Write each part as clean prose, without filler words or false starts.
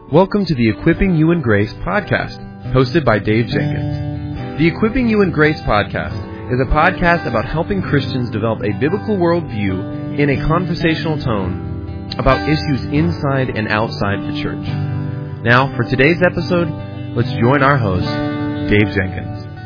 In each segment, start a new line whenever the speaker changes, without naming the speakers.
Welcome to the Equipping You in Grace podcast, hosted by Dave Jenkins. The Equipping You in Grace podcast is a podcast about helping Christians develop a biblical worldview in a conversational tone about issues inside and outside the church. Now, for today's episode, let's join our host, Dave Jenkins.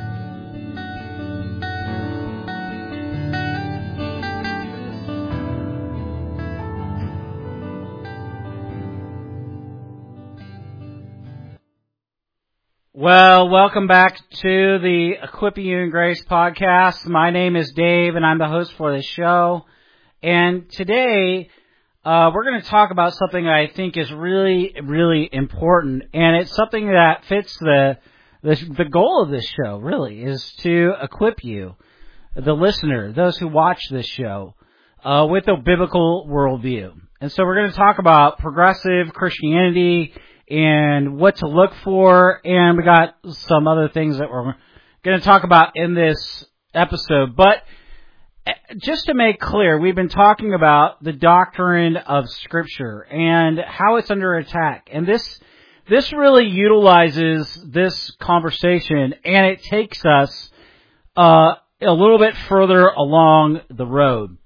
Well, welcome back to the Equipping You in Grace podcast. My name is Dave, and I'm the host for this show. And today, we're going to talk about something I think is really, really important, and it's something that fits the goal of this show. Really, is to equip you, the listener, those who watch this show, with a biblical worldview. And so, we're going to talk about progressive Christianity and what to look for, and we got some other things that we're going to talk about in this episode. But just to make clear, we've been talking about the doctrine of Scripture and how it's under attack. And this really utilizes this conversation, and it takes us a little bit further along the road.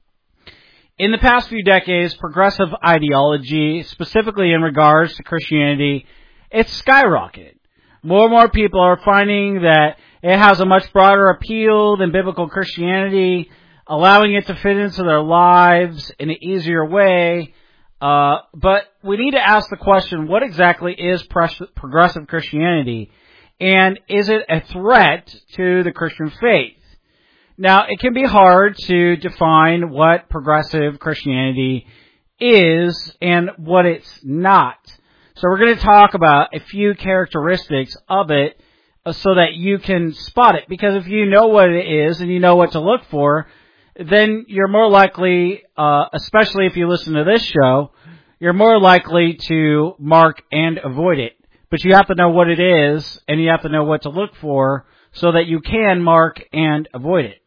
In the past few decades, progressive ideology, specifically in regards to Christianity, it's skyrocketed. More and more people are finding that it has a much broader appeal than biblical Christianity, allowing it to fit into their lives in an easier way. But we need to ask the question, what exactly is progressive Christianity? And is it a threat to the Christian faith? Now, it can be hard to define what progressive Christianity is and what it's not. So we're going to talk about a few characteristics of it so that you can spot it. Because if you know what it is and you know what to look for, then you're more likely, especially if you listen to this show, you're more likely to mark and avoid it. But you have to know what it is and you have to know what to look for so that you can mark and avoid it.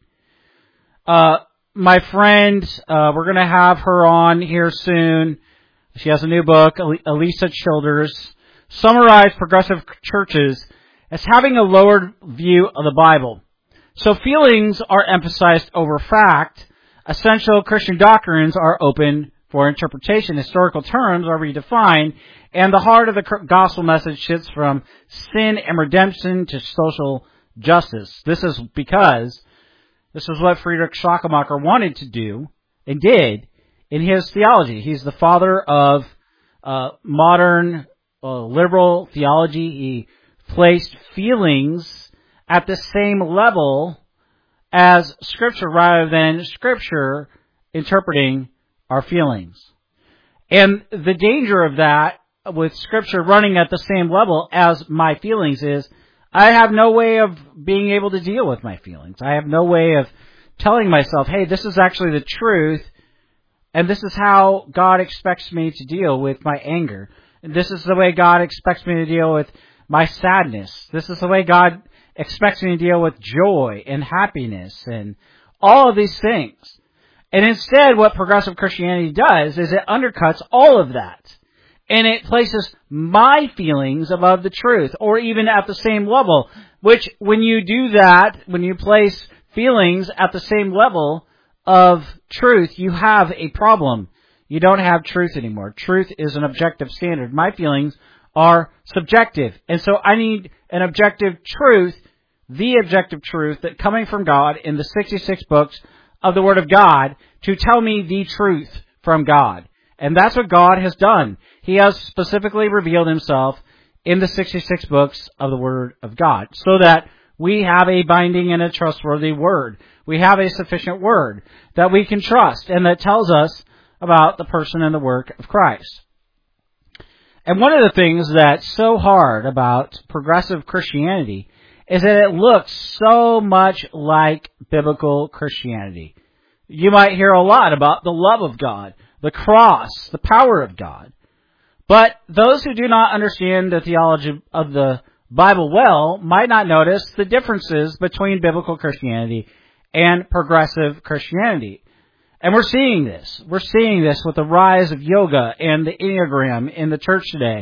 My friend, we're going to have her on here soon. She has a new book, Alisa Childers, summarized progressive churches as having a lowered view of the Bible. So feelings are emphasized over fact. Essential Christian doctrines are open for interpretation. Historical terms are redefined, and the heart of the gospel message shifts from sin and redemption to social justice. This is what Friedrich Schleiermacher wanted to do and did in his theology. He's the father of modern liberal theology. He placed feelings at the same level as Scripture rather than Scripture interpreting our feelings. And the danger of that with Scripture running at the same level as my feelings is I have no way of being able to deal with my feelings. I have no way of telling myself, hey, this is actually the truth, and this is how God expects me to deal with my anger. And this is the way God expects me to deal with my sadness. This is the way God expects me to deal with joy and happiness and all of these things. And instead, what progressive Christianity does is it undercuts all of that. And it places my feelings above the truth, or even at the same level, which when you do that, when you place feelings at the same level of truth, you have a problem. You don't have truth anymore. Truth is an objective standard. My feelings are subjective. And so I need an objective truth, the objective truth that coming from God in the 66 books of the Word of God to tell me the truth from God. And that's what God has done. He has specifically revealed himself in the 66 books of the Word of God so that we have a binding and a trustworthy Word. We have a sufficient Word that we can trust and that tells us about the person and the work of Christ. And one of the things that's so hard about progressive Christianity is that it looks so much like biblical Christianity. You might hear a lot about the love of God, the cross, the power of God. But those who do not understand the theology of the Bible well might not notice the differences between biblical Christianity and progressive Christianity. And we're seeing this. We're seeing this with the rise of yoga and the Enneagram in the church today.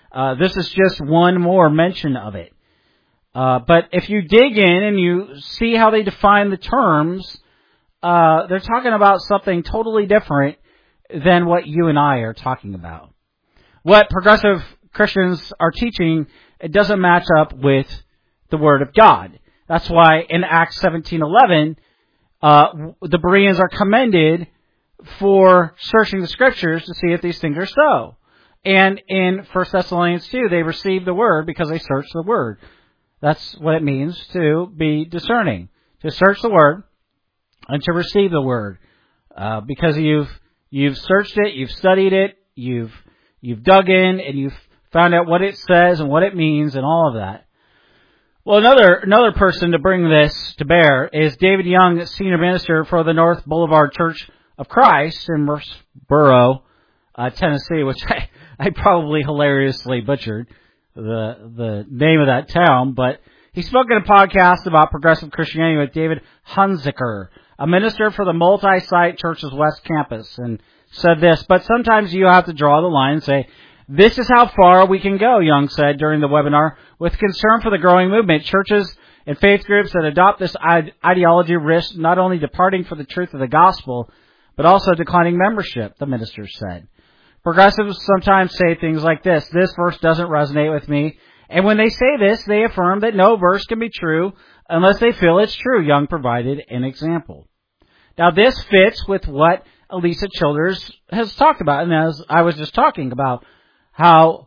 This is just one more mention of it. But if you dig in and you see how they define the terms, they're talking about something totally different than what you and I are talking about. What progressive Christians are teaching, it doesn't match up with the Word of God. That's why in Acts 17:11, the Bereans are commended for searching the Scriptures to see if these things are so. And in 1 Thessalonians 2, they received the Word because they searched the Word. That's what it means to be discerning, to search the Word and to receive the Word, because you've searched it, you've studied it, you've dug in, and you've found out what it says and what it means and all of that. Well, another person to bring this to bear is David Young, senior minister for the North Boulevard Church of Christ in Murfreesboro, Tennessee, which I probably hilariously butchered the name of that town, but he spoke in a podcast about progressive Christianity with David Hunziker, a minister for the multi-site church's West Campus, and said this: but sometimes you have to draw the line and say, this is how far we can go, Young said during the webinar. With concern for the growing movement, churches and faith groups that adopt this ideology risk not only departing from the truth of the gospel, but also declining membership, the minister said. Progressives sometimes say things like this: this verse doesn't resonate with me. And when they say this, they affirm that no verse can be true unless they feel it's true. Young provided an example. Now, this fits with what Elisa Childers has talked about. And as I was just talking about, how,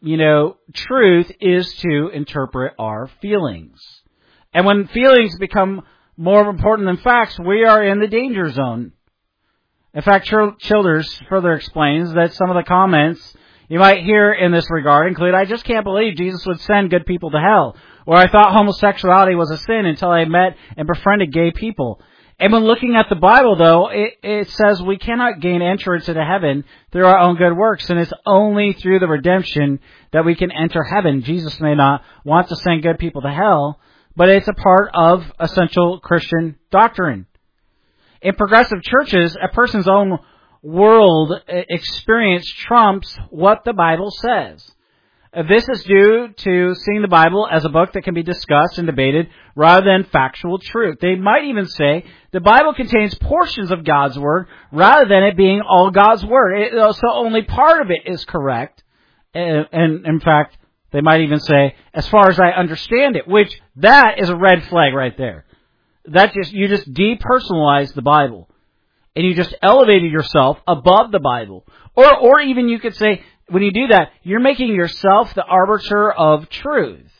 truth is to interpret our feelings. And when feelings become more important than facts, we are in the danger zone. In fact, Childers further explains that some of the comments you might hear in this regard include, I just can't believe Jesus would send good people to hell. Or I thought homosexuality was a sin until I met and befriended gay people. And when looking at the Bible, though, it says we cannot gain entrance into heaven through our own good works, and it's only through the redemption that we can enter heaven. Jesus may not want to send good people to hell, but it's a part of essential Christian doctrine. In progressive churches, a person's own world experience trumps what the Bible says. This is due to seeing the Bible as a book that can be discussed and debated rather than factual truth. They might even say the Bible contains portions of God's Word rather than it being all God's Word. So only part of it is correct. And in fact, they might even say, as far as I understand it, which that is a red flag right there. You just depersonalized the Bible. And you just elevated yourself above the Bible. Or even you could say, when you do that, you're making yourself the arbiter of truth.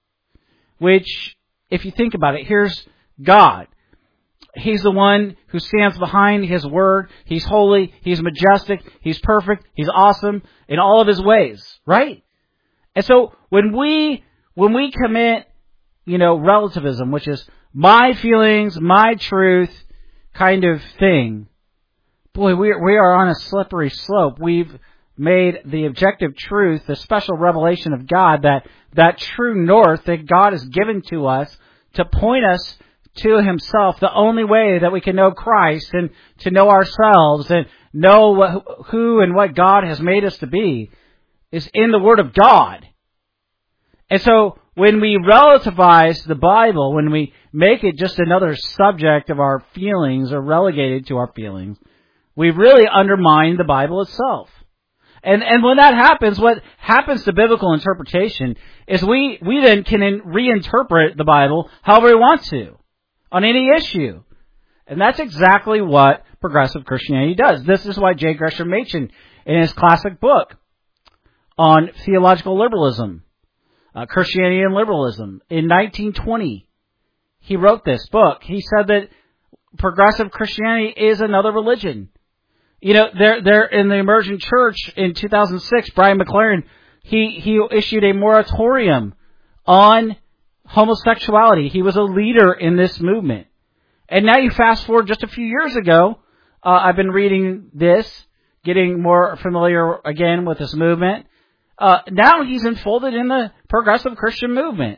Which, if you think about it, here's God. He's the one who stands behind His Word. He's holy. He's majestic. He's perfect. He's awesome in all of His ways. Right? And so, when we commit, relativism, which is my feelings, my truth kind of thing, boy, we are on a slippery slope. We've made the objective truth, the special revelation of God, that true north that God has given to us to point us to Himself, the only way that we can know Christ and to know ourselves and know who and what God has made us to be is in the Word of God. And so when we relativize the Bible, when we make it just another subject of our feelings or relegated to our feelings, we really undermine the Bible itself. And when that happens, what happens to biblical interpretation is we then can reinterpret the Bible however we want to on any issue. And that's exactly what progressive Christianity does. This is why J. Gresham Machen, in his classic book on theological liberalism, Christianity and Liberalism, in 1920, he wrote this book. He said that progressive Christianity is another religion. They're in the Emergent Church in 2006, Brian McLaren, he issued a moratorium on homosexuality. He was a leader in this movement. And now you fast forward just a few years ago, I've been reading this, getting more familiar again with this movement. Now he's enfolded in the progressive Christian movement.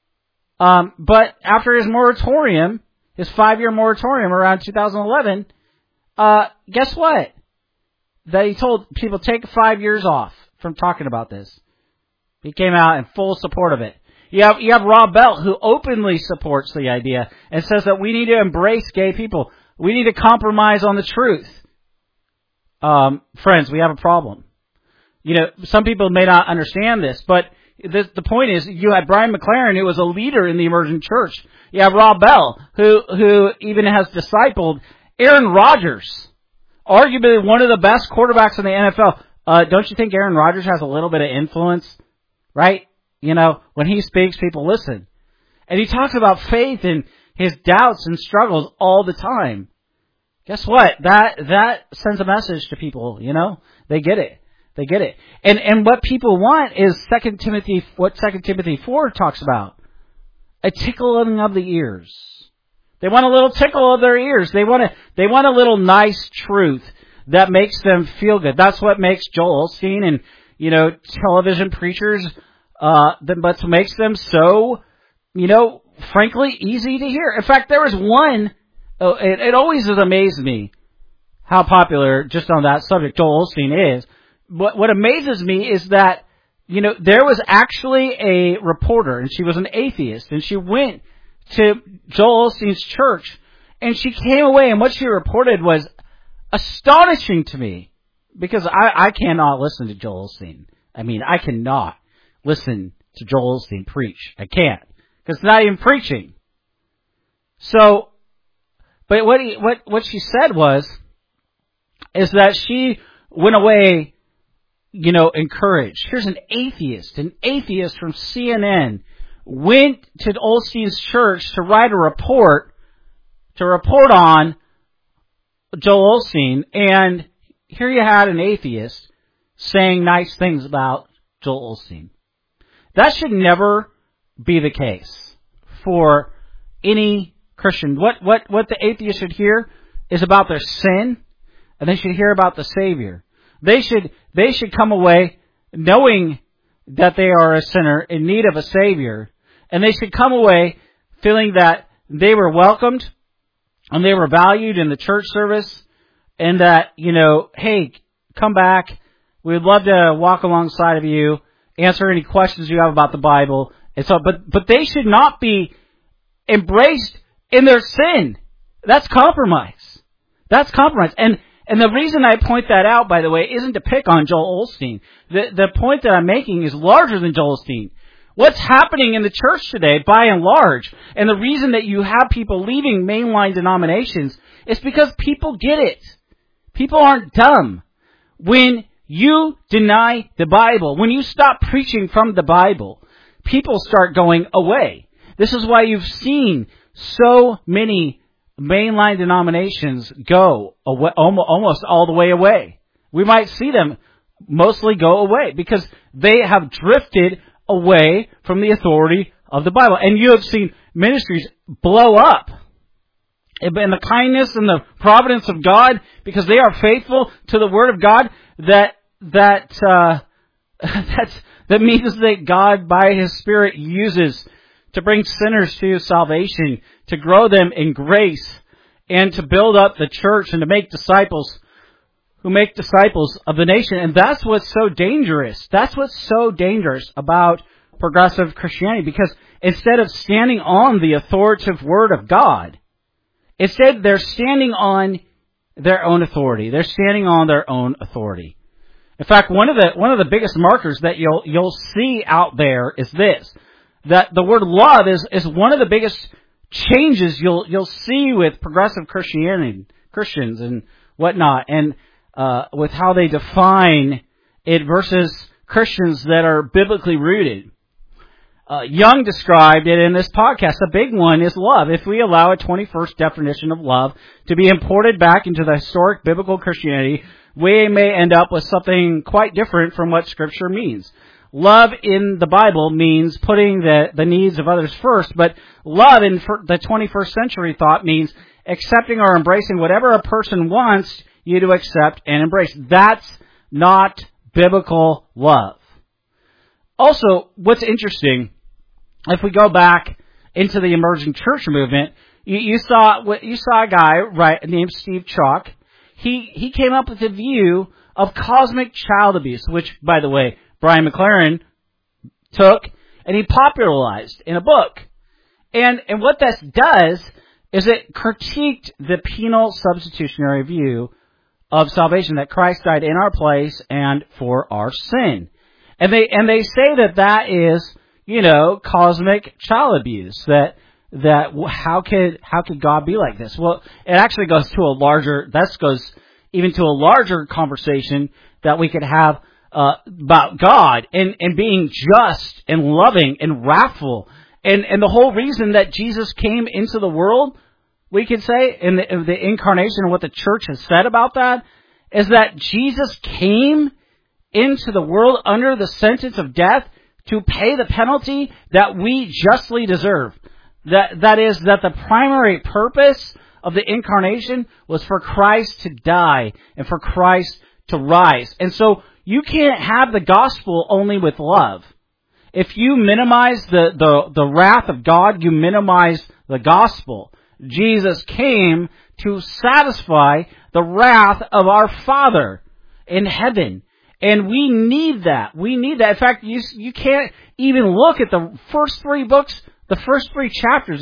But after his moratorium, his 5-year moratorium around 2011, guess what? That he told people, take 5 years off from talking about this. He came out in full support of it. You have Rob Bell, who openly supports the idea and says that we need to embrace gay people. We need to compromise on the truth. Friends, we have a problem. Some people may not understand this, but the point is, you had Brian McLaren, who was a leader in the emergent church. You have Rob Bell, who even has discipled Aaron Rodgers, arguably one of the best quarterbacks in the NFL. Don't you think Aaron Rodgers has a little bit of influence, right? When he speaks, people listen. And he talks about faith and his doubts and struggles all the time. Guess what? That sends a message to people, They get it. They get it. And what people want is 2 Timothy 4 talks about. A tickling of the ears. They want a little tickle of their ears. They want a little nice truth that makes them feel good. That's what makes Joel Osteen and, television preachers, but makes them so, frankly, easy to hear. In fact, there was one, it always has amazed me how popular, just on that subject, Joel Osteen is. What amazes me is that, there was actually a reporter, and she was an atheist, and she went to Joel Osteen's church, and she came away, and what she reported was astonishing to me, because I cannot listen to Joel Osteen. I mean, I cannot listen to Joel Osteen preach. I can't, because it's not even preaching. So, but what she said is that she went away, encouraged. Here's an atheist from CNN went to Osteen's church to write a report on Joel Osteen, and here you had an atheist saying nice things about Joel Osteen. That should never be the case for any Christian. What the atheist should hear is about their sin, and they should hear about the Savior. They should come away knowing that they are a sinner in need of a Savior, and they should come away feeling that they were welcomed and they were valued in the church service, and that, hey, come back. We'd love to walk alongside of you, answer any questions you have about the Bible. And so, but they should not be embraced in their sin. That's compromise. That's compromise. And the reason I point that out, by the way, isn't to pick on Joel Osteen. The point that I'm making is larger than Joel Osteen. What's happening in the church today, by and large, and the reason that you have people leaving mainline denominations is because people get it. People aren't dumb. When you deny the Bible, when you stop preaching from the Bible, people start going away. This is why you've seen so many mainline denominations go away, almost all the way away. We might see them mostly go away because they have drifted away from the authority of the Bible. And you have seen ministries blow up in the kindness and the providence of God, because they are faithful to the Word of God, that means that God, by His Spirit, uses to bring sinners to salvation, to grow them in grace, and to build up the church and to make disciples who make disciples of the nation. And that's what's so dangerous. That's what's so dangerous about progressive Christianity, because instead of standing on the authoritative Word of God, instead they're standing on their own authority. They're standing on their own authority. In fact, one of the biggest markers that you'll see out there is this: that the word love is one of the biggest changes you'll see with progressive Christians and whatnot, and with how they define it versus Christians that are biblically rooted. Young described it in this podcast. The big one is love. If we allow a 21st definition of love to be imported back into the historic biblical Christianity, we may end up with something quite different from what Scripture means. Love in the Bible means putting the needs of others first, but love in the 21st century thought means accepting or embracing whatever a person wants you to accept and embrace. That's not biblical love. Also, what's interesting, if we go back into the emerging church movement, you saw a guy, right, named Steve Chalk. He came up with a view of cosmic child abuse, which, by the way, Brian McLaren took and he popularized in a book. And what this does is it critiqued the penal substitutionary view of salvation, that Christ died in our place and for our sin. And they say that is, cosmic child abuse, that how could God be like this? Well, it actually goes even to a larger conversation that we could have about God and being just and loving and wrathful. And the whole reason that Jesus came into the world, we could say, in the incarnation, and what the church has said about that, is that Jesus came into the world under the sentence of death to pay the penalty that we justly deserve. That is, that the primary purpose of the incarnation was for Christ to die and for Christ to rise. And so you can't have the gospel only with love. If you minimize the wrath of God, you minimize the gospel. Jesus came to satisfy the wrath of our Father in heaven. And we need that. We need that. In fact, you can't even look at the first three chapters,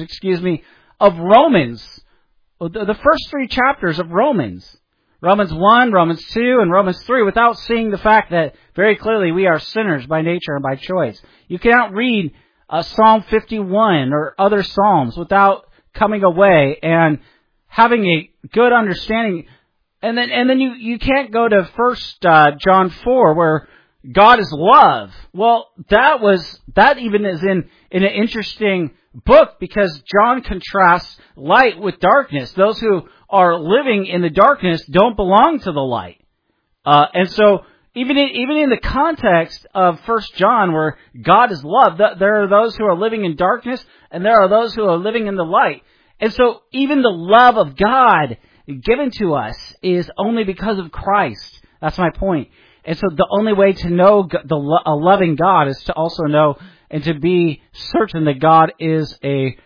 of Romans. The first three chapters of Romans. Romans 1, Romans 2, and Romans 3, without seeing the fact that very clearly we are sinners by nature and by choice. You cannot read Psalm 51 or other Psalms without coming away and having a good understanding. And then you can't go to 1 John 4 where God is love. Well, that even is in an interesting book, because John contrasts light with darkness. Those who are living in the darkness don't belong to the light. And so even in the context of 1 John where God is love, there are those who are living in darkness and there are those who are living in the light. And so even the love of God given to us is only because of Christ. That's my point. And so the only way to know a loving God is to also know and to be certain that God is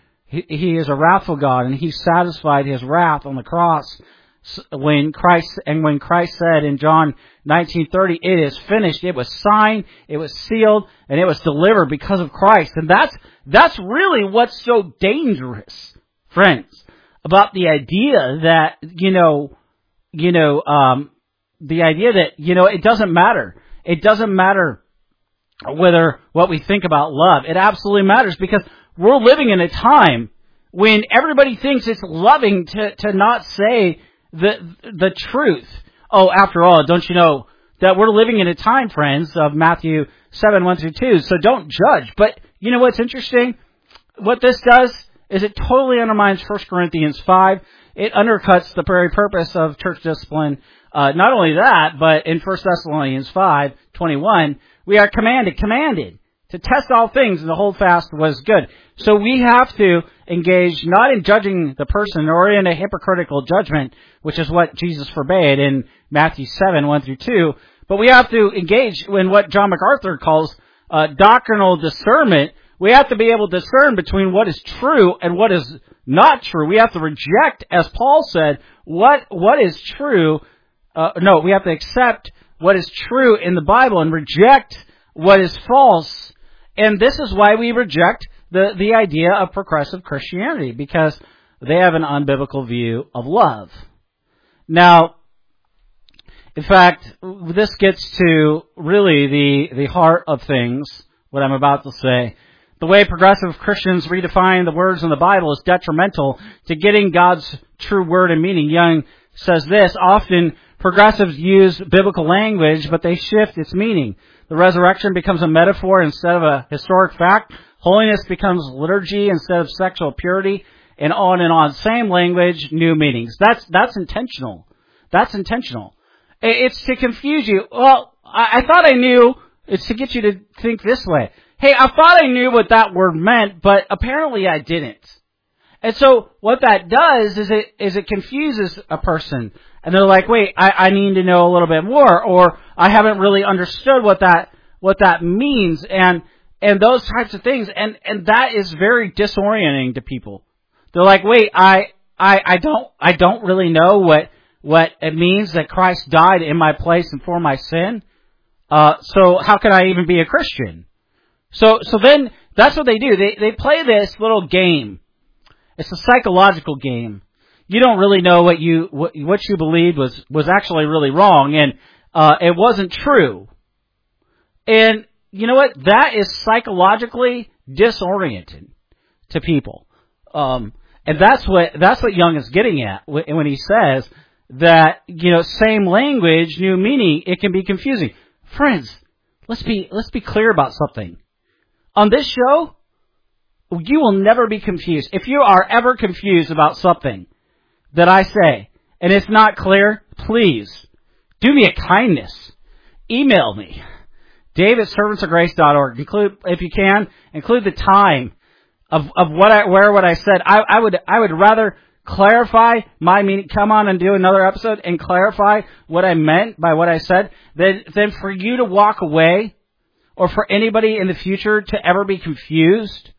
He is a wrathful God, and He satisfied His wrath on the cross when Christ said in John 19:30, "It is finished." It was signed, it was sealed, and it was delivered because of Christ. And that's really what's so dangerous, friends, about the idea that the idea that it doesn't matter. It doesn't matter whether what we think about love. It absolutely matters, because we're living in a time when everybody thinks it's loving to not say the truth. Oh, after all, don't you know that we're living in a time, friends, of Matthew 7, 1-2. So don't judge. But you know what's interesting? What this does is it totally undermines 1 Corinthians 5. It undercuts the very purpose of church discipline. Not only that, but in 1 Thessalonians 5:21, we are commanded to test all things, and to hold fast was good. So we have to engage not in judging the person or in a hypocritical judgment, which is what Jesus forbade in Matthew 7, 1-2, but we have to engage in what John MacArthur calls doctrinal discernment. We have to be able to discern between what is true and what is not true. We have to reject, as Paul said, what is true. We have to accept what is true in the Bible and reject what is false. And this is why we reject the idea of progressive Christianity, because they have an unbiblical view of love. Now, in fact, this gets to really the heart of things, what I'm about to say. The way progressive Christians redefine the words in the Bible is detrimental to getting God's true word and meaning. Young says this: often progressives use biblical language, but they shift its meaning. The resurrection becomes a metaphor instead of a historic fact. Holiness becomes liturgy instead of sexual purity, and on and on. Same language, new meanings. That's intentional. That's intentional. It's to confuse you. Well, I thought I knew. It's to get you to think this way. Hey, I thought I knew what that word meant, but apparently I didn't. And so what that does is it confuses a person. And they're like, wait, I need to know a little bit more, or I haven't really understood what that means, and those types of things. And that is very disorienting to people. They're like, wait, I don't really know what it means that Christ died in my place and for my sin. So how can I even be a Christian? So then that's what they do. They play this little game. It's a psychological game. You don't really know what you believed was actually really wrong, and it wasn't true. And you know what? That is psychologically disorienting to people. And that's what Young is getting at when he says that, same language, new meaning, it can be confusing. Friends, let's be clear about something. On this show, you will never be confused. If you are ever confused about something that I say, and it's not clear, please do me a kindness. Email me, Dave@servantsofgrace.org. If you can, include the time of what I said. I would rather clarify my meaning, come on and do another episode and clarify what I meant by what I said, than for you to walk away, or for anybody in the future to ever be confused.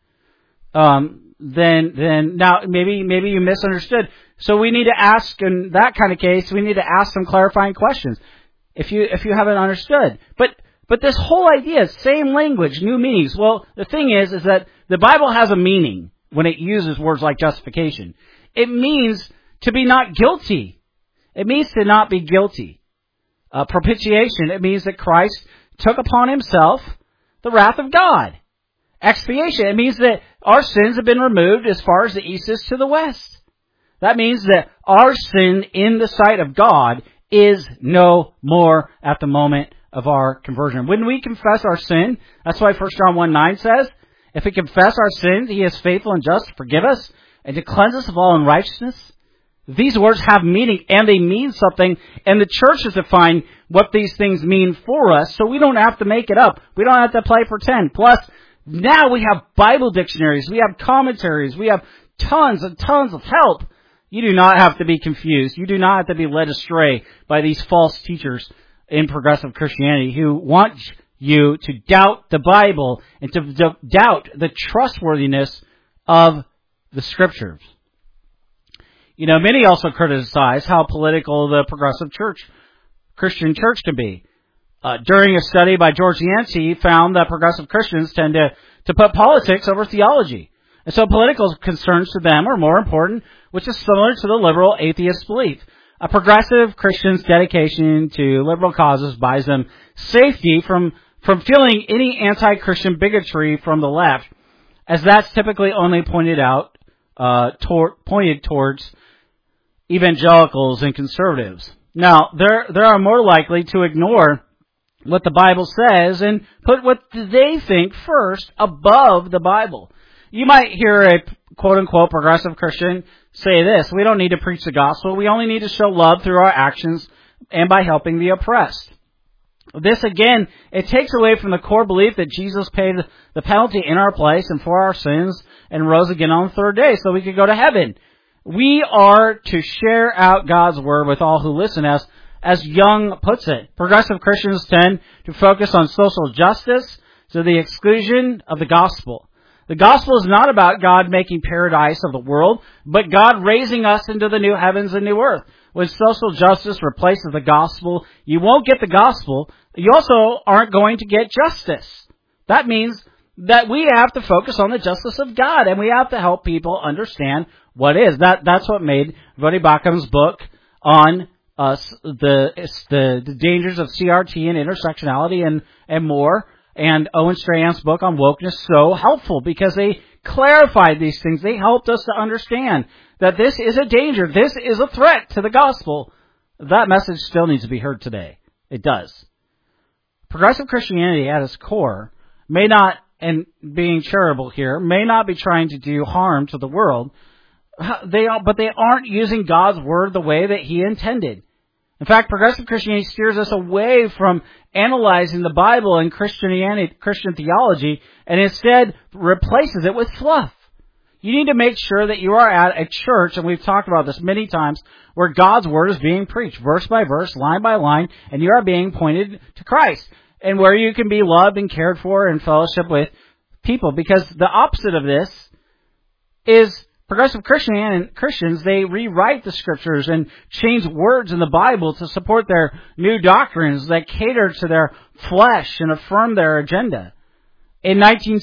Then now maybe you misunderstood. So we need to ask, in that kind of case, we need to ask some clarifying questions if you haven't understood. But this whole idea, same language, new meanings. Well, the thing is that the Bible has a meaning when it uses words like justification. It means to be not guilty. It means to not be guilty. Propitiation, it means that Christ took upon himself the wrath of God. Expiation, it means that our sins have been removed as far as the east is to the west. That means that our sin in the sight of God is no more at the moment of our conversion. When we confess our sin, that's why 1 John 1:9 says, if we confess our sins, he is faithful and just to forgive us and to cleanse us of all unrighteousness. These words have meaning, and they mean something, and the church has defined what these things mean for us, so we don't have to make it up. We don't have to play pretend. Plus, now we have Bible dictionaries, we have commentaries, we have tons and tons of help. You do not have to be confused. You do not have to be led astray by these false teachers in progressive Christianity who want you to doubt the Bible and to doubt the trustworthiness of the Scriptures. Many also criticize how political the progressive Christian church can be. During a study by George Yancey, found that progressive Christians tend to put politics over theology. And so political concerns to them are more important, which is similar to the liberal atheist belief. A progressive Christian's dedication to liberal causes buys them safety from feeling any anti-Christian bigotry from the left, as that's typically only pointed towards evangelicals and conservatives. Now, they are more likely to ignore what the Bible says and put what they think first above the Bible. You might hear a quote-unquote progressive Christian say this: we don't need to preach the gospel, we only need to show love through our actions and by helping the oppressed. This, again, it takes away from the core belief that Jesus paid the penalty in our place and for our sins and rose again on the third day so we could go to heaven. We are to share out God's word with all who listen, as Young puts it. Progressive Christians tend to focus on social justice to the exclusion of the gospel. The gospel is not about God making paradise of the world, but God raising us into the new heavens and new earth. When social justice replaces the gospel, you won't get the gospel. You also aren't going to get justice. That means that we have to focus on the justice of God, and we have to help people understand what is. That's what made Voddie Baucham's book on the dangers of CRT and intersectionality and more, and Owen Strahan's book on wokeness so helpful, because they clarified these things. They helped us to understand that this is a danger. This is a threat to the gospel. That message still needs to be heard today. It does. Progressive Christianity at its core may not, and being charitable here, may not be trying to do harm to the world, but they aren't using God's word the way that he intended. In fact, progressive Christianity steers us away from analyzing the Bible and Christian theology, and instead replaces it with fluff. You need to make sure that you are at a church, and we've talked about this many times, where God's word is being preached, verse by verse, line by line, and you are being pointed to Christ, and where you can be loved and cared for and fellowship with people. Because the opposite of this is progressive Christians, they rewrite the Scriptures and change words in the Bible to support their new doctrines that cater to their flesh and affirm their agenda. In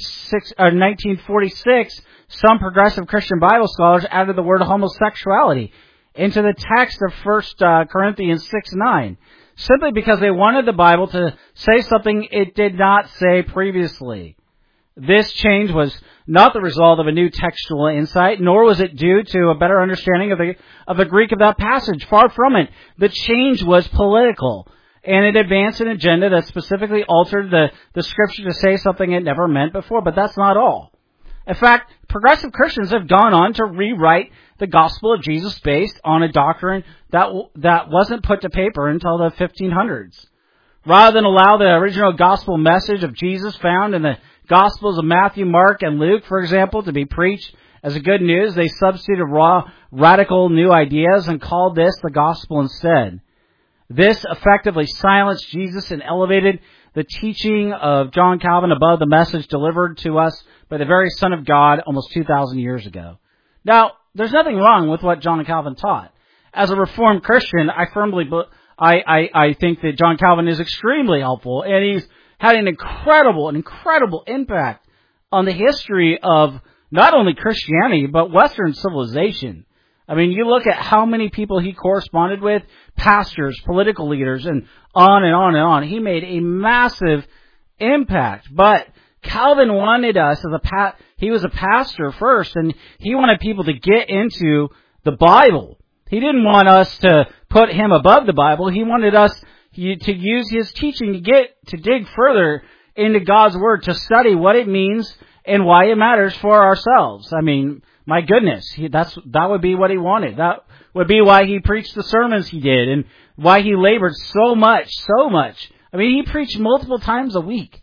1946, some progressive Christian Bible scholars added the word homosexuality into the text of 1 Corinthians 6:9, simply because they wanted the Bible to say something it did not say previously. This change was not the result of a new textual insight, nor was it due to a better understanding of the Greek of that passage. Far from it. The change was political, and it advanced an agenda that specifically altered the Scripture to say something it never meant before. But that's not all. In fact, progressive Christians have gone on to rewrite the gospel of Jesus based on a doctrine that wasn't put to paper until the 1500s. Rather than allow the original gospel message of Jesus found in the Gospels of Matthew, Mark, and Luke, for example, to be preached as a good news, they substituted radical new ideas and called this the gospel instead. This effectively silenced Jesus and elevated the teaching of John Calvin above the message delivered to us by the very Son of God almost 2,000 years ago. Now, there's nothing wrong with what John Calvin taught. As a Reformed Christian, I think that John Calvin is extremely helpful, and he's had an incredible impact on the history of not only Christianity, but Western civilization. I mean, you look at how many people he corresponded with, pastors, political leaders, and on and on and on. He made a massive impact. But Calvin wanted us, he was a pastor first, and he wanted people to get into the Bible. He didn't want us to put him above the Bible. He wanted us to use his teaching to dig further into God's Word, to study what it means and why it matters for ourselves. I mean, my goodness, that would be what he wanted. That would be why he preached the sermons he did and why he labored so much. I mean, he preached multiple times a week,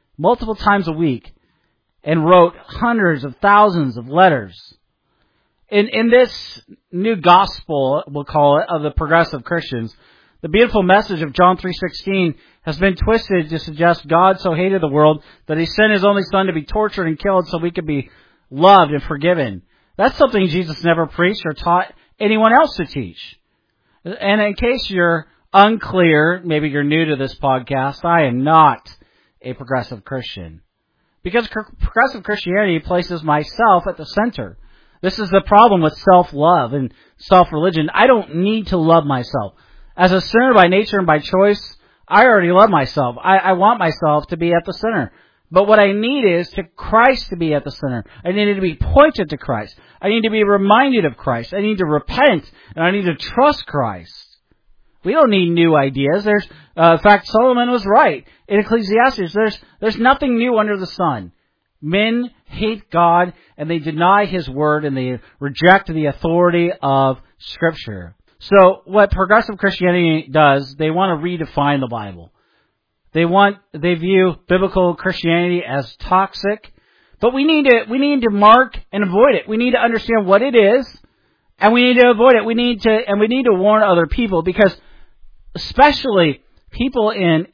and wrote hundreds of thousands of letters. In this new gospel, we'll call it, of the progressive Christians, the beautiful message of John 3:16 has been twisted to suggest God so hated the world that he sent his only Son to be tortured and killed so we could be loved and forgiven. That's something Jesus never preached or taught anyone else to teach. And in case you're unclear, maybe you're new to this podcast, I am not a progressive Christian. Because progressive Christianity places myself at the center. This is the problem with self-love and self-religion. I don't need to love myself. As a sinner by nature and by choice, I already love myself. I want myself to be at the center. But what I need is to Christ to be at the center. I need to be pointed to Christ. I need to be reminded of Christ. I need to repent, and I need to trust Christ. We don't need new ideas. In fact, Solomon was right. In Ecclesiastes, there's nothing new under the sun. Men hate God, and they deny His Word, and they reject the authority of Scripture. So what progressive Christianity does, they want to redefine the Bible. They view biblical Christianity as toxic, but we need to mark and avoid it. We need to understand what it is, and we need to avoid it. We need to warn other people, because especially people in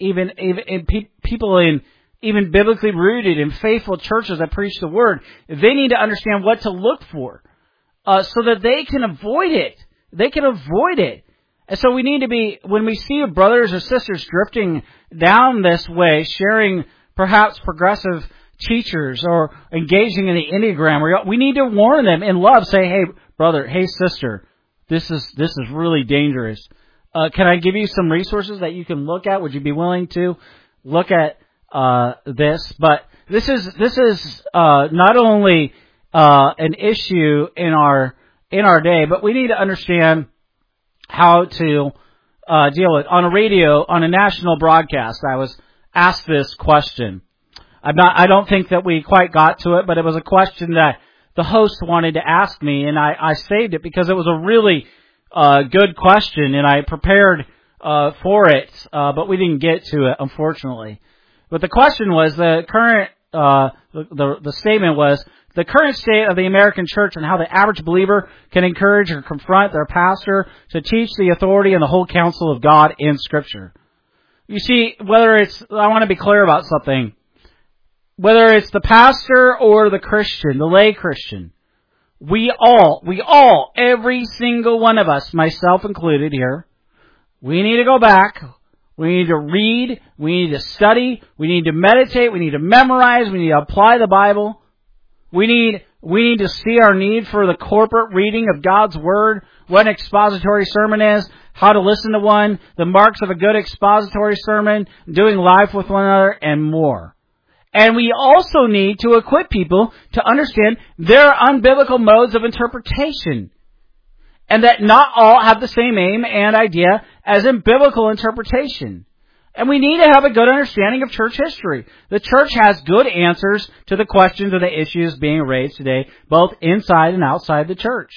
biblically rooted and faithful churches that preach the Word, they need to understand what to look for, so that they can avoid it. And so we need to be, when we see brothers or sisters drifting down this way, sharing perhaps progressive teachers or engaging in the Enneagram, we need to warn them in love. Say, hey, brother, hey, sister, this is really dangerous. Can I give you some resources that you can look at? Would you be willing to look at this? But this is not only an issue in our day, but we need to understand how to deal with. On a national broadcast, I was asked this question. I don't think that we quite got to it, but it was a question that the host wanted to ask me, and I saved it because it was a really good question, and I prepared for it, but we didn't get to it, unfortunately. But the question was, the statement was, the current state of the American church and how the average believer can encourage or confront their pastor to teach the authority and the whole counsel of God in Scripture. You see, I want to be clear about something. Whether it's the pastor or the Christian, the lay Christian, we all, every single one of us, myself included here, we need to go back. We need to read. We need to study. We need to meditate. We need to memorize. We need to apply the Bible. We need to see our need for the corporate reading of God's Word, what an expository sermon is, how to listen to one, the marks of a good expository sermon, doing life with one another, and more. And we also need to equip people to understand their unbiblical modes of interpretation, and that not all have the same aim and idea as in biblical interpretation. And we need to have a good understanding of church history. The church has good answers to the questions and the issues being raised today, both inside and outside the church.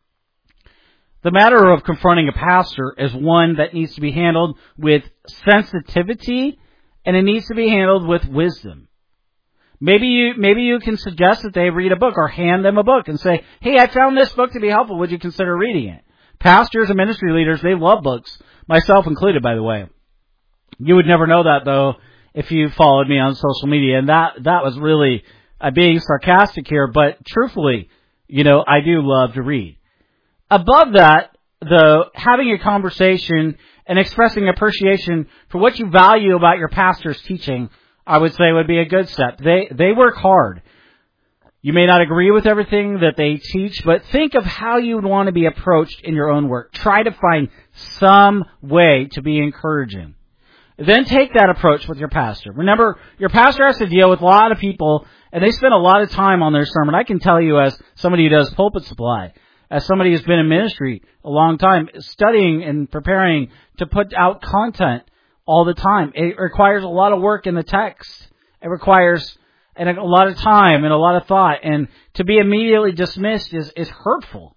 The matter of confronting a pastor is one that needs to be handled with sensitivity, and it needs to be handled with wisdom. Maybe you can suggest that they read a book, or hand them a book and say, hey, I found this book to be helpful. Would you consider reading it? Pastors and ministry leaders, they love books, myself included, by the way. You would never know that, though, if you followed me on social media. And that was really being sarcastic here. But truthfully, I do love to read. Above that, though, having a conversation and expressing appreciation for what you value about your pastor's teaching, I would say would be a good step. They work hard. You may not agree with everything that they teach, but think of how you would want to be approached in your own work. Try to find some way to be encouraging. Then take that approach with your pastor. Remember, your pastor has to deal with a lot of people, and they spend a lot of time on their sermon. I can tell you, as somebody who does pulpit supply, as somebody who's been in ministry a long time, studying and preparing to put out content all the time. It requires a lot of work in the text. It requires a lot of time and a lot of thought. And to be immediately dismissed is hurtful.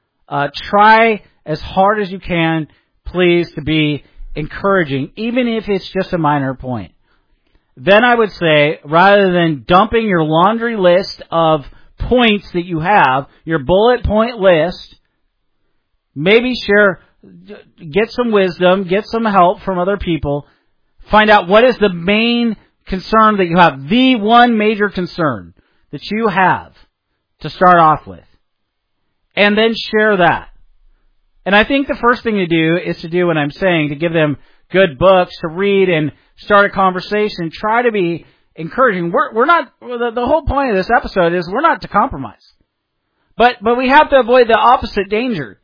Try as hard as you can, please, to be encouraging, even if it's just a minor point. Then I would say, rather than dumping your laundry list of points that you have, your bullet point list, maybe get some wisdom, get some help from other people, find out what is the main concern that you have, the one major concern that you have to start off with, and then share that. And I think the first thing to do is to do what I'm saying, to give them good books to read and start a conversation. Try to be encouraging. We're not, the whole point of this episode is we're not to compromise. But we have to avoid the opposite danger.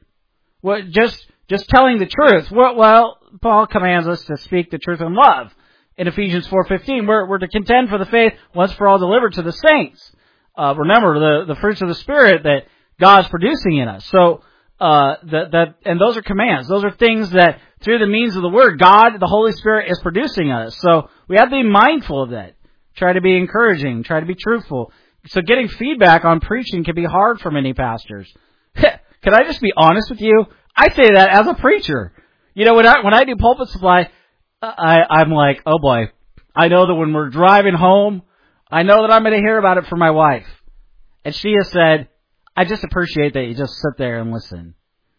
Just telling the truth. Well, Paul commands us to speak the truth in love. In Ephesians 4:15, we're to contend for the faith once for all delivered to the saints. Remember the fruits of the Spirit that God's producing in us. So, and those are commands. Those are things that through the means of the Word, God, the Holy Spirit, is producing us. So we have to be mindful of that. Try to be encouraging. Try to be truthful. So getting feedback on preaching can be hard for many pastors. Can I just be honest with you? I say that as a preacher. When I do pulpit supply, I'm like, oh boy, I know that when we're driving home, I know that I'm going to hear about it from my wife. And she has said, I just appreciate that you just sit there and listen.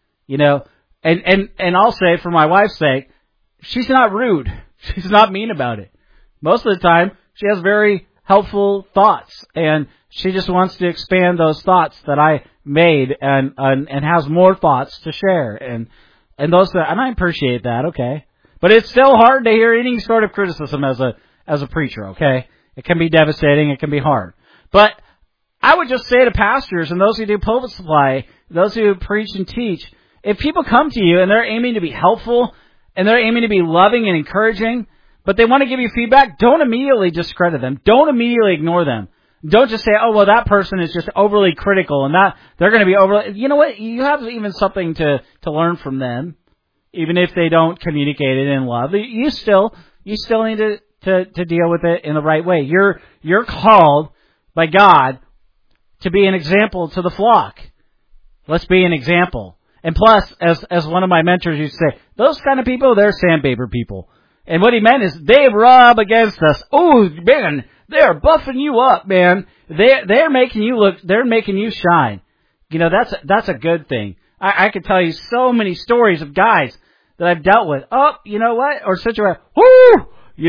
And I'll say, for my wife's sake, she's not rude. She's not mean about it. Most of the time, she has very helpful thoughts, and she just wants to expand those thoughts that I made and has more thoughts to share. And I appreciate that, okay? But it's still hard to hear any sort of criticism as a preacher, okay? It can be devastating, it can be hard. But I would just say to pastors and those who do pulpit supply, those who preach and teach, if people come to you and they're aiming to be helpful and they're aiming to be loving and encouraging, but they want to give you feedback, don't immediately discredit them. Don't immediately ignore them. Don't just say, oh, well, that person is just overly critical and that they're going to be overly... You know what? You have even something to learn from them, even if they don't communicate it in love. You still need to deal with it in the right way. You're called by God to be an example to the flock. Let's be an example. And plus, as one of my mentors used to say, those kind of people, they're sandpaper people. And what he meant is they rub against us. Oh, man, they're buffing you up, man. They're making you look, they're making you shine. That's a good thing. I could tell you so many stories of guys that I've dealt with. Oh, you know what? Or such a, whoo!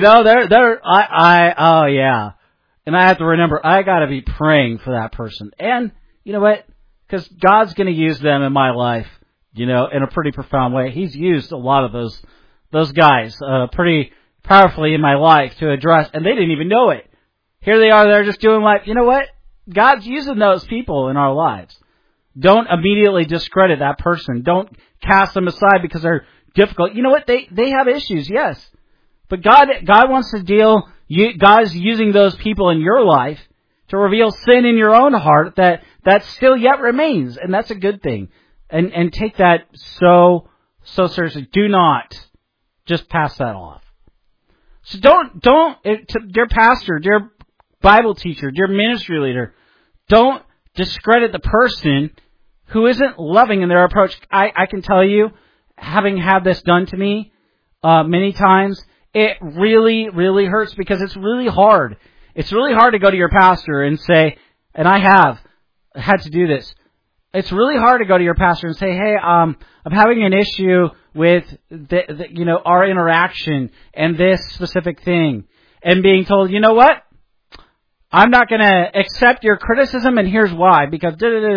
Oh yeah. And I have to remember, I gotta be praying for that person. And, you know what? Because God's gonna use them in my life, in a pretty profound way. He's used a lot of those those guys pretty powerfully in my life to address, and they didn't even know it. Here they are, they're just doing life. You know what? God's using those people in our lives. Don't immediately discredit that person. Don't cast them aside because they're difficult. You know what? They have issues, yes. But God wants to deal, God's using those people in your life to reveal sin in your own heart that still yet remains. And that's a good thing. And take that so seriously. Do not just pass that off. So dear pastor, dear Bible teacher, dear ministry leader, don't discredit the person who isn't loving in their approach. I can tell you, having had this done to me many times, it really, really hurts because it's really hard. It's really hard to go to your pastor and say, and I have had to do this. It's really hard to go to your pastor and say, hey, I'm having an issue with our interaction and this specific thing, and being told, you know what? I'm not going to accept your criticism, and here's why, because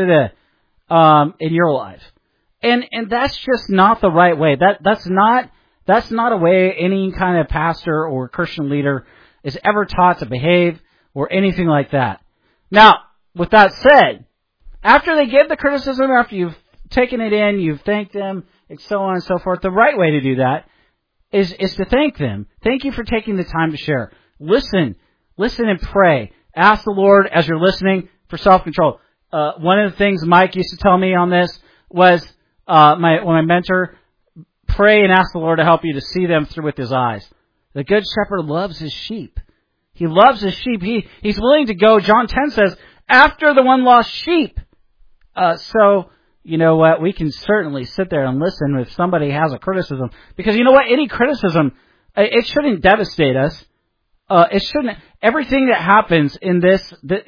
in your life. And that's just not the right way. That's not a way any kind of pastor or Christian leader is ever taught to behave or anything like that. Now, with that said, after they give the criticism, after you've taken it in, you've thanked them, and so on and so forth, the right way to do that is to thank them. Thank you for taking the time to share. Listen and pray. Ask the Lord as you're listening for self-control. One of the things Mike used to tell me on this was, my mentor, pray and ask the Lord to help you to see them through with his eyes. The good shepherd loves his sheep. He loves his sheep. He's willing to go, John 10 says, after the one lost sheep. So, you know what? We can certainly sit there and listen if somebody has a criticism. Because you know what? Any criticism, it shouldn't devastate us. It shouldn't. Everything that happens in this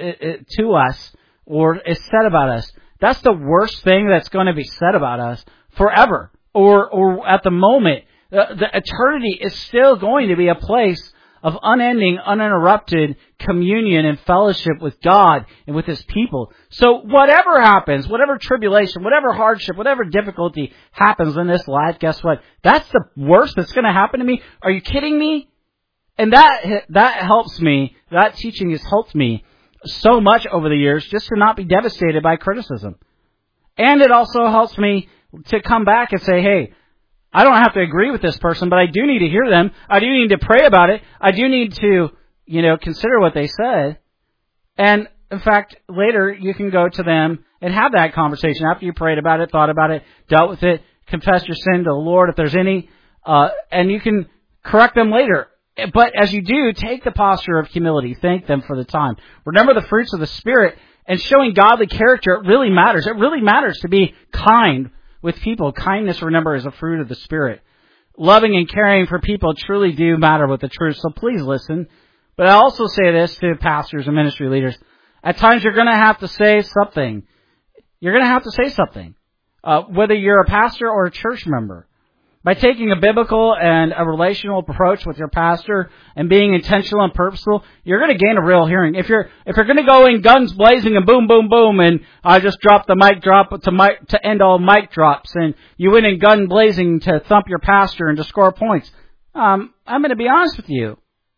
to us or is said about us, that's the worst thing that's going to be said about us forever. Or at the moment, the eternity is still going to be a place of unending, uninterrupted communion and fellowship with God and with His people. So whatever happens, whatever tribulation, whatever hardship, whatever difficulty happens in this life, guess what? That's the worst that's going to happen to me. Are you kidding me? And that helps me, that teaching has helped me so much over the years just to not be devastated by criticism. And it also helps me to come back and say, hey, I don't have to agree with this person, but I do need to hear them. I do need to pray about it. I do need to, consider what they said. And in fact, later you can go to them and have that conversation after you prayed about it, thought about it, dealt with it, confess your sin to the Lord if there's any, and you can correct them later. But as you do, take the posture of humility. Thank them for the time. Remember the fruits of the Spirit and showing godly character. It really matters. It really matters to be kind with people. Kindness, remember, is a fruit of the Spirit. Loving and caring for people truly do matter with the truth. So please listen. But I also say this to pastors and ministry leaders. At times you're going to have to say something. You're going to have to say something. Whether you're a pastor or a church member. By taking a biblical and a relational approach with your pastor and being intentional and purposeful, you're going to gain a real hearing. If you're going to go in guns blazing and boom, boom, boom, and I just dropped the mic drop to end all mic drops, and you went in gun blazing to thump your pastor and to score points, I'm going to be honest with you.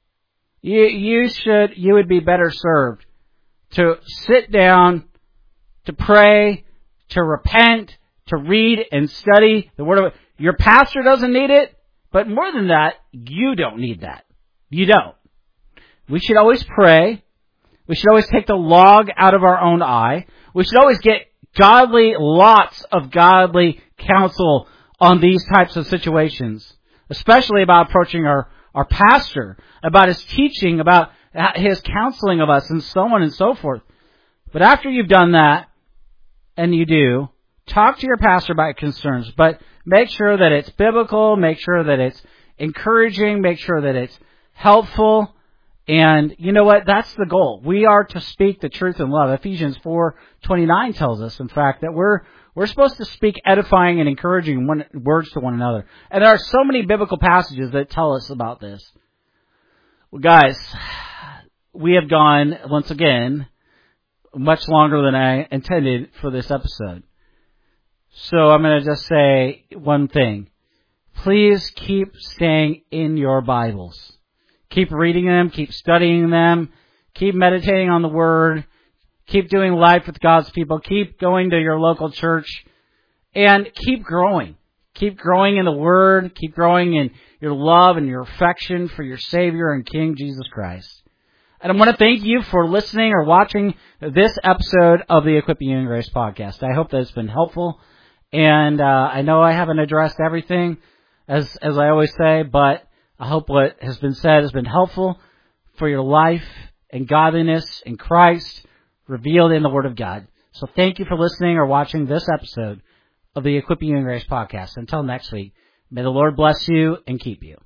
You would be better served to sit down, to pray, to repent, to read and study the Word of God. Your pastor doesn't need it, but more than that, you don't need that. You don't. We should always pray. We should always take the log out of our own eye. We should always get lots of godly counsel on these types of situations, especially about approaching our pastor, about his teaching, about his counseling of us, and so on and so forth. But after you've done that, and you do, talk to your pastor about concerns, but make sure that it's biblical, make sure that it's encouraging, make sure that it's helpful, and you know what? That's the goal. We are to speak the truth in love. Ephesians 4:29 tells us, in fact, that we're supposed to speak edifying and encouraging words to one another. And there are so many biblical passages that tell us about this. Well, guys, we have gone, once again, much longer than I intended for this episode. So I'm going to just say one thing. please keep staying in your Bibles. Keep reading them, keep studying them, keep meditating on the Word, keep doing life with God's people, keep going to your local church, and keep growing. Keep growing in the Word, keep growing in your love and your affection for your Savior and King, Jesus Christ. And I want to thank you for listening or watching this episode of the Equipping You in Grace podcast. I hope that it's been helpful. And I know I haven't addressed everything, as I always say, but I hope what has been said has been helpful for your life and godliness in Christ revealed in the Word of God. So thank you for listening or watching this episode of the Equipping You in Grace podcast. Until next week, may the Lord bless you and keep you.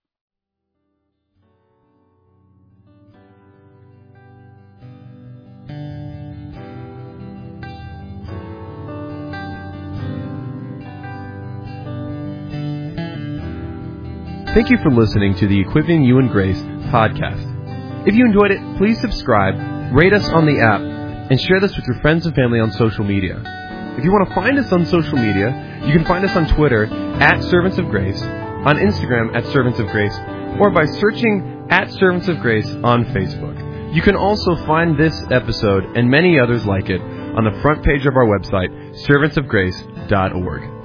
Thank you for listening to the Equipping You in Grace podcast. If you enjoyed it, please subscribe, rate us on the app, and share this with your friends and family on social media. If you want to find us on social media, you can find us on Twitter @Servants of Grace, on Instagram @Servants of Grace, or by searching @Servants of Grace on Facebook. You can also find this episode and many others like it on the front page of our website, servantsofgrace.org.